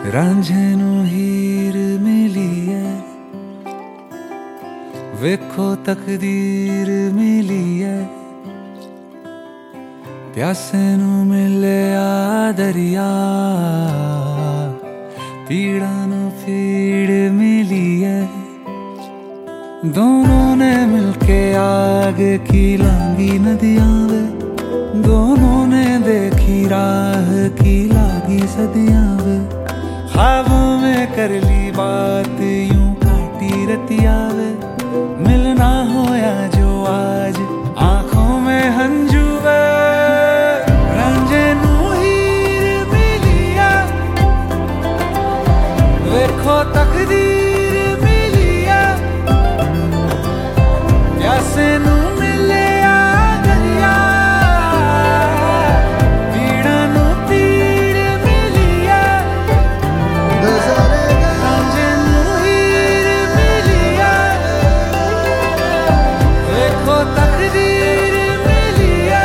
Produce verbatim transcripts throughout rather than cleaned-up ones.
रांझे नू हीर मिली है, वेखो तकदीर मिली है। प्यासे नू मिले आ दरिया, पीड़ा नू पीड़ मिली है। दोनों ने मिलके आग की लांगी नदियां वे, दोनों ने देखी राह की लागी सदियां वे। ख्वाबों में कर ली बात यूं काटी रतिया वे, मिलना होया जो आज आंखों में हंजू वे। रांझे नू हीर मिली है, वेखो तकदीर मिली है। प्यासे नू मिले आ दरिया, पीड़ा नू पीड़ मिली है। रांझे नू हीर मिली है, वेखो तकदीर मिली है।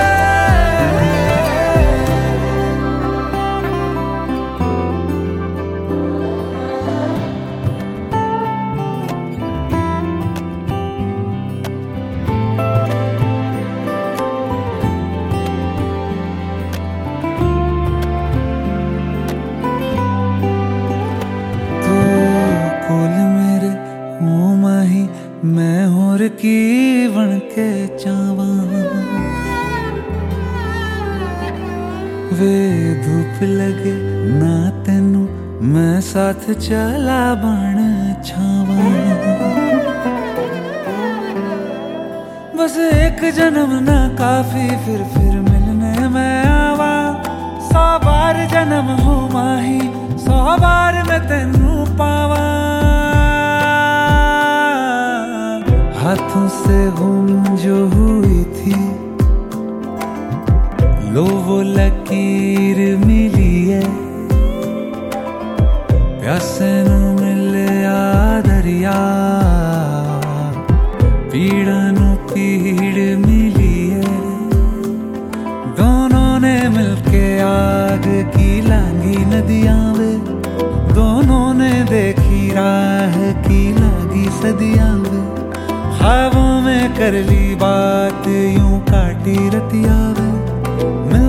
मैं होर की बन के चावा वे, धूप लगे ना तेनू मैं साथ चला बन छावा। बस एक जन्म ना काफी, फिर फिर मिलने मैं आवा। सौ बार जन्म हो माही, सौ बार मैं तेनू पावा। हाथों से गुम जो हुई थी, लो वो लकीर मिली है। प्यासे नू मिले आ दरिया, पीड़ा नू पीड़ मिली है। दोनों ने मिलके आग की लांगी नदियां वे, दोनों ने देखी राह की लागी सदियां वे। ख्वाबों में कर ली बात यूं काटी रतिया वे,